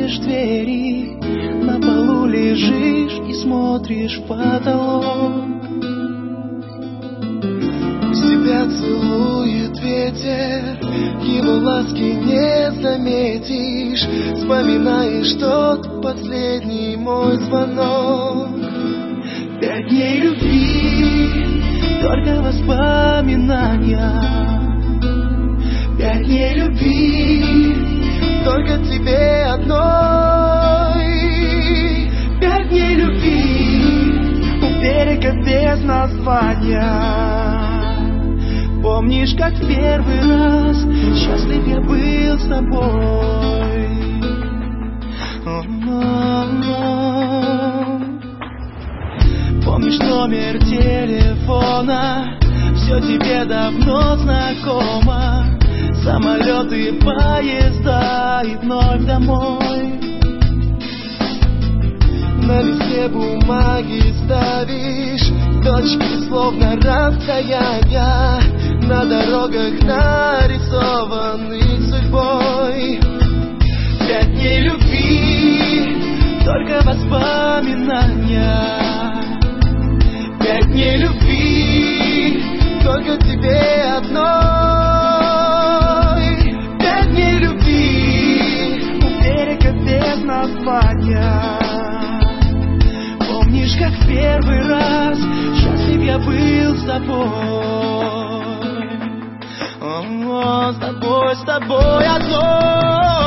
откроешь двери, на полу лежишь и смотришь в потолок. Пусть тебя целует ветер, его ласки не заметишь. Вспоминаешь тот последний мой звонок. 5 дней любви, только воспоминания. 5 дней любви, только тебе одной. 5 дней любви, у берега без названия. Помнишь, как в первый раз счастлив я был с тобой. Помнишь номер телефона, все тебе давно знакомо. Самолеты, поезда и вновь домой. На листе бумаги ставишь точки, словно расстояния. На дорогах нарисованы судьбой. 5 дней любви, только воспоминания. 5 дней любви, только тебе одной. 5 дней любви, у берега без названия. Помнишь, как в первый раз счастлив я был с тобой. С тобой одной.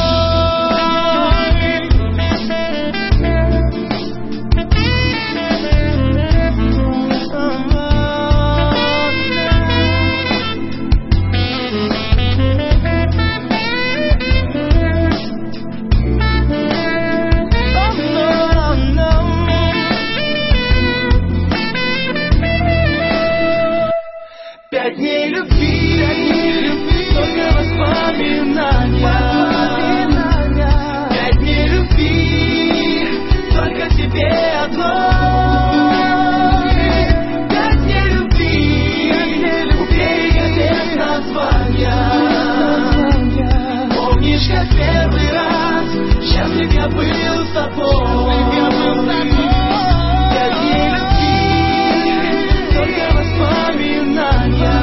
Пять дней любви, только воспоминания. 5 дней любви, только тебе одной. 5 дней любви, у берега без названия. Помнишь, как первый раз счастлив я был с тобой. 5 дней любви, только воспоминания.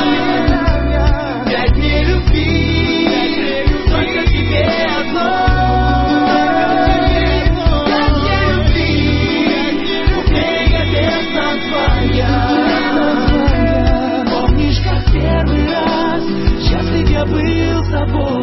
5 дней любви, только тебе одной. 5 дней любви, у берега без названия. Помнишь, как первый раз счастлив я был с тобой.